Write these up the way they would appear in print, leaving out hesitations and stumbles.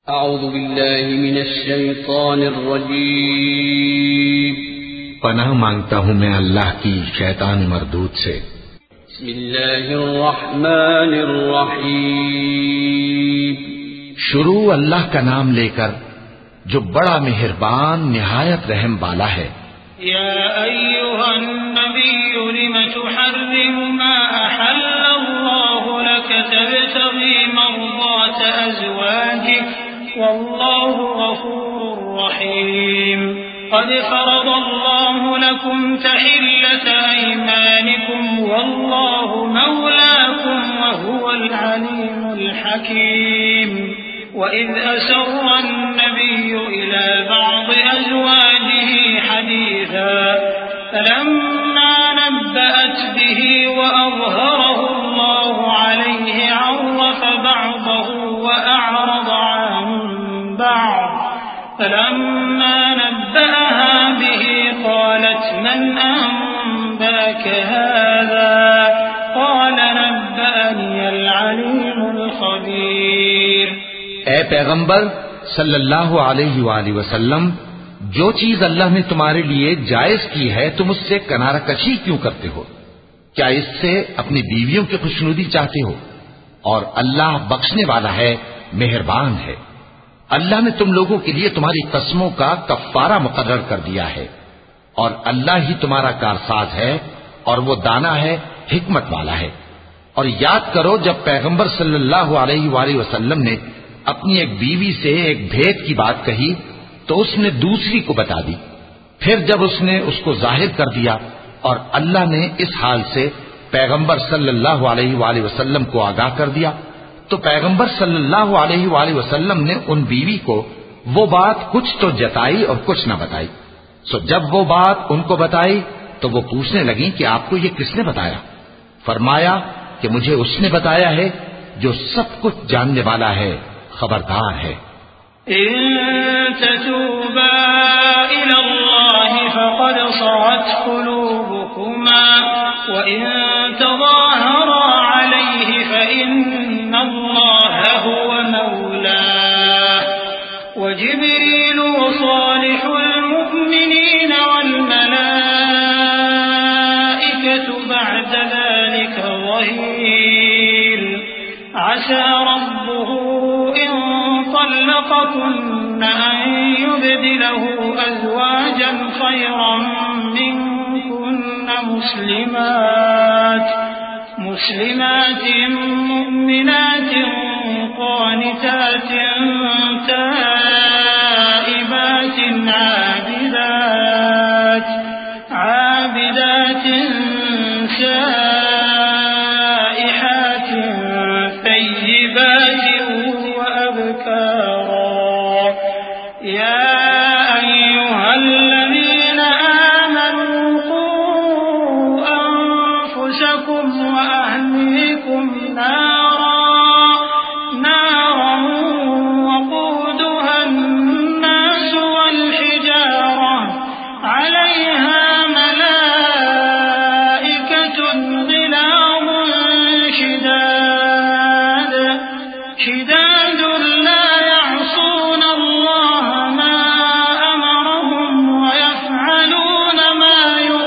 अऊज़ु बिल्लाहि मिनश शैतानिर रजीम। पनाह मांगता हूँ मैं अल्लाह की शैतान मरदूद से। बिस्मिल्लाहिर रहमानिर रहीम। शुरू अल्लाह का नाम लेकर जो बड़ा मेहरबान निहायत रहम वाला है। या अय्युहन नबिय्यु लिमा तुहर्रिमु मा अहल्लल्लाहु लक तबतगी मर्दात अज़वाजिक वल्लाहु गफूरुर रहीम। क़द फ़रज़ल्लाहु लकुम तहिल्लत अयमानिकुम वल्लाहु मौलाकुम वहुवल अलीमुल हकीम। वइज़ असर्र अन्नबिय्यु इला बअज़ अज़वाजिही हदीसा फलम्मा नब्बअत बिही वअज़हरहु अल्लाहु अलैहि अर्रफ़ बअज़हु वअअरज़ अन बअज़ फलम्मा नब्बअहा बिही क़ालत मन अंबअक हाज़ा क़ाल नब्बअनियल अलीमुल ख़बीर। ए पैगंबर सल्लल्लाहु अलैहि वसल्लम, जो चीज अल्लाह ने तुम्हारे लिए जायज की है तुम उससे किनाराकशी क्यों करते हो? क्या इससे अपनी बीवियों की खुशनुदी चाहते हो? और अल्लाह बख्शने वाला है, मेहरबान है। अल्लाह ने तुम लोगों के लिए तुम्हारी कस्मों का कफ्फारा मुकर्रर कर दिया है और अल्लाह ही तुम्हारा कारसाज है और वो दाना है, हिकमत वाला है। और याद करो जब पैगंबर सल्लल्लाहु अलैहि वसल्लम ने अपनी एक बीवी से एक भेद की बात कही तो उसने दूसरी को बता दी। फिर जब उसने उसको जाहिर कर दिया और अल्लाह ने इस हाल से पैगंबर सल्लल्लाहु अलैहि वसल्लम को आगाह कर दिया तो पैगंबर सल्लल्लाहु अलैहि वसल्लम ने उन बीवी को वो बात कुछ तो जताई और कुछ न बताई। सो जब वो बात उनको बताई तो वो पूछने लगी कि आपको ये किसने बताया? फरमाया कि मुझे उसने बताया है जो सब कुछ जानने वाला है, खबरदार है। इन ततूबा इलल्लाहि फक़द सगत क़ुलूबुकुमा व इन तज़ाहरा अलैहि फ़इन्नल्लाह हुव मौलाह व जिब्रील व सालिहुल मुअ्मिनीन वल मलाइकतु बअद ज़ालिका ज़हीर। असा रब्बुहु इन طلقكن أن يبدله أزواجا خيرا منكن مسلمات مؤمنات قانتات تائبات عابدات سائحات ثيبات وأبكارا يا أيها الذين آمنوا قوا أنفسكم وأهليكم نارا وقودها الناس والحجارة عليها ملائكة غلاظ شداد لا يعصون الله ما أمرهم ويفعلون ما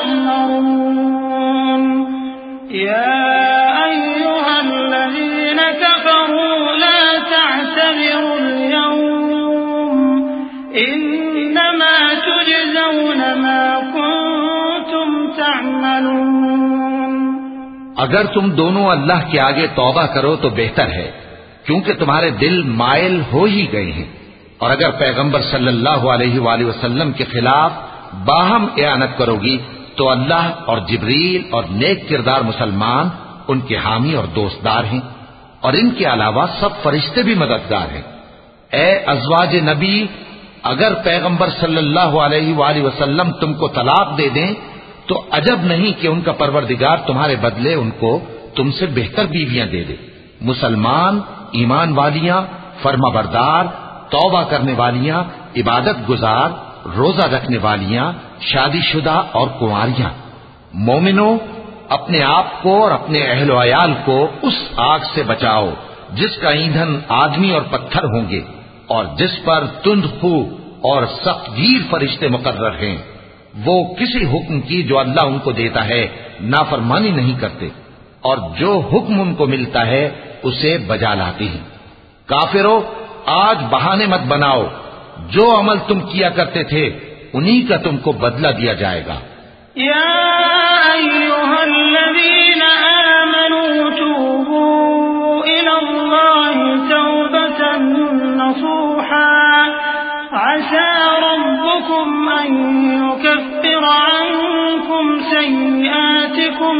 يؤمرون يا أيها الذين كفروا لا تعتذروا اليوم إنما تجزون ما كنتم تعملون। अगर तुम दोनों अल्लाह के आगे तौबा करो तो बेहतर है क्योंकि तुम्हारे दिल मायल हो ही गए हैं। और अगर पैगंबर सल्लल्लाहु अलैहि वसल्लम के खिलाफ बाहम एआनत करोगी तो अल्लाह और जिब्रील और नेक किरदार मुसलमान उनके हामी और दोस्तदार हैं और इनके अलावा सब फरिश्ते भी मददगार हैं। ए अज़वाज नबी, अगर पैगंबर सल्लल्लाहु अलैहि वसल्लम तुमको तलाक दे दें तो अजब नहीं कि उनका परवरदिगार तुम्हारे बदले उनको तुमसे बेहतर बीवियां दे दे। मुसलमान, ईमान वालियां, फर्माबरदार, तौबा करने वालियां, इबादत गुजार, रोजा रखने वालियां, शादीशुदा और कुंवारियां। मोमिनो, अपने आप को और अपने अहलो अयाल को उस आग से बचाओ जिसका ईंधन आदमी और पत्थर होंगे और जिस पर तुंदखू और सख्तगीर फरिश्ते मुकर्रर हैं, वो किसी हुक्म की जो अल्लाह उनको देता है नाफरमानी नहीं करते, और जो हुक्म उनको मिलता है उसे बजा लाते हैं। काफिरों, आज बहाने मत बनाओ, जो अमल तुम किया करते थे उन्हीं का तुमको बदला दिया जाएगा। या अय्युहल्लज़ीना आमनू तूबू इलल्लाहि तौबतन नसूहा असा रब्बुकुम अन युकफ्फिरा अन्कुम सय्यिआतिकुम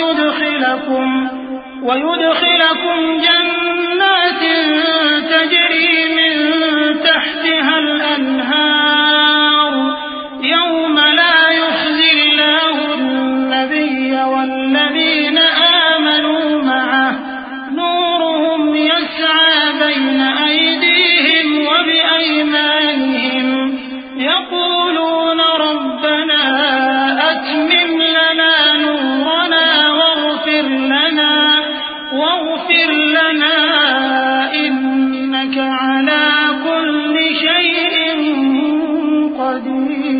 वयुदखिलकुम जन्नातिन तजरी मिन तहतिहल अन्हार यौम ला युख्ज़िल्लाहु अन्नबिय्य वल्लज़ीना आमनू मअहु नूरुहुम यस्आ बैन अयदीहिम व बिअयमानिहिम यक़ूलूना रब्बना अत्मिम लना नूरना वाग़फिर लना इन्नका अला कुल्लि शैइन क़दीर।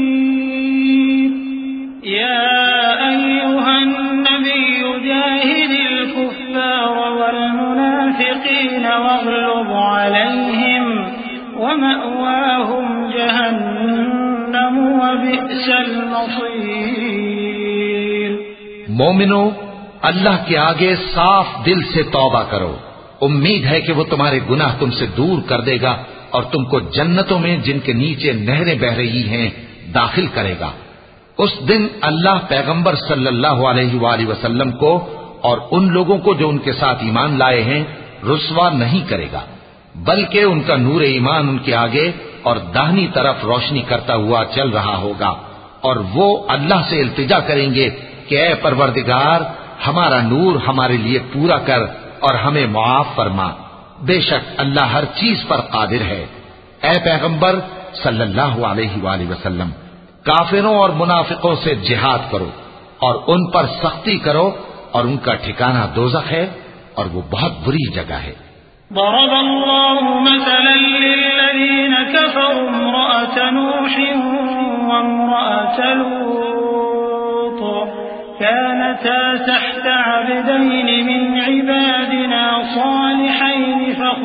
या अय्युहन नबिय्यु जाहिदिल कुफ़्फ़ार वल मुनाफ़िक़ीन वग़्लुज़ अलैहिम वमअवाहुम जहन्नम व बि'सल मसीर। मोमिनो, अल्लाह के आगे साफ दिल से तौबा करो। उम्मीद है कि वो तुम्हारे गुनाह तुमसे दूर कर देगा और तुमको जन्नतों में जिनके नीचे नहरें बह रही हैं दाखिल करेगा। उस दिन अल्लाह पैगंबर सल्लल्लाहु अलैहि वसल्लम को और उन लोगों को जो उनके साथ ईमान लाए हैं रुस्वा नहीं करेगा, बल्कि उनका नूर ईमान उनके आगे और दाहिनी तरफ रोशनी करता हुआ चल रहा होगा, और वो अल्लाह से इल्तिजा करेंगे कि ऐ परवरदिगार, हमारा नूर हमारे लिए पूरा कर और हमें मुआफ फरमा। बेशक अल्लाह हर चीज पर कादिर है। ऐ पैगंबर सल्लल्लाहु अलैहि वसल्लम, काफिरों और मुनाफिकों से जिहाद करो और उन पर सख्ती करो, और उनका ठिकाना दोज़ख है और वो बहुत बुरी जगह है। दरबल्लाहु मसलन लिल्लज़ीन कफ़रू इम्रअत नूह व इम्रअत लूत कानता तहत अब्दैन मिन इबादिना सालिहैन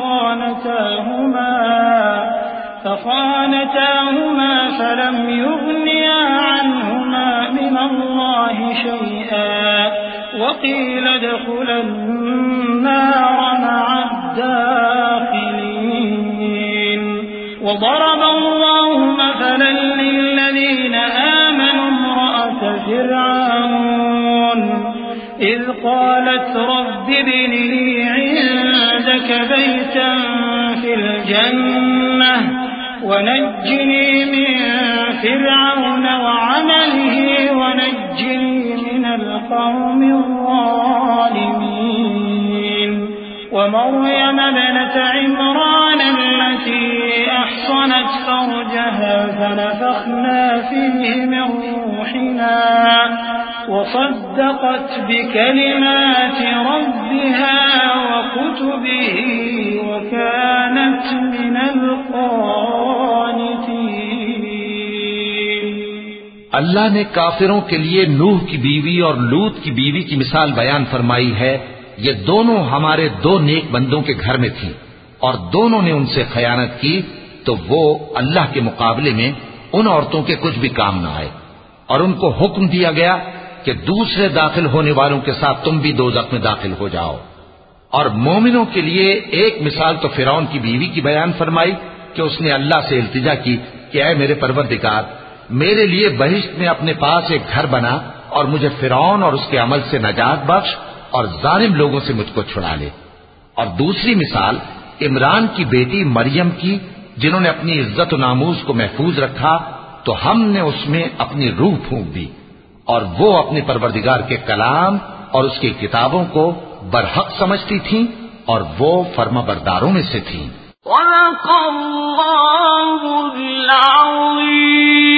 फखानताहुमा फलम युग़निया अन्हुमा मिनल्लाहि शैअन वक़ील उदख़ुला अन्नार मअ الداخلين وضرب الله مثلا للذين آمنوا امرأة فرعون إذ قالت رب ابن لي عندك بيتا في الجنة ونجني من فرعون وعمله ونجني من القوم الظالمين ومريم ابنة عمران التي أحصنت فرجها فنفخنا فيه من روحنا وصدقت بكلمات ربها وكتبه وكانت من القانتين। अल्लाह ने काफिरों के लिए नूह की बीवी और लूत की बीवी की मिसाल बयान फरमाई है। ये दोनों हमारे दो नेक बंदों के घर में थी और दोनों ने उनसे खयानत की, तो वो अल्लाह के मुकाबले में उन औरतों के कुछ भी काम न आए, और उनको हुक्म दिया गया कि दूसरे दाखिल होने वालों के साथ तुम भी दोज़ख में दाखिल हो जाओ। और मोमिनों के लिए एक मिसाल तो फिरौन की बीवी की बयान फरमाई कि उसने अल्लाह से इल्तिजा की कि ऐ मेरे परवरदिगार, मेरे लिए बहिश्त में अपने पास एक घर बना और मुझे फिरौन और उसके अमल से नजात बख्श और जालिम लोगों से मुझको छुड़ा ले। और दूसरी मिसाल इमरान की बेटी मरियम की, जिन्होंने अपनी इज्जत और नामूस को महफूज रखा, तो हमने उसमें अपनी रूह फूंक दी और वो अपने परवरदिगार के कलाम और उसकी किताबों को बरहक समझती थीं और वो फर्माबरदारों में से थीं।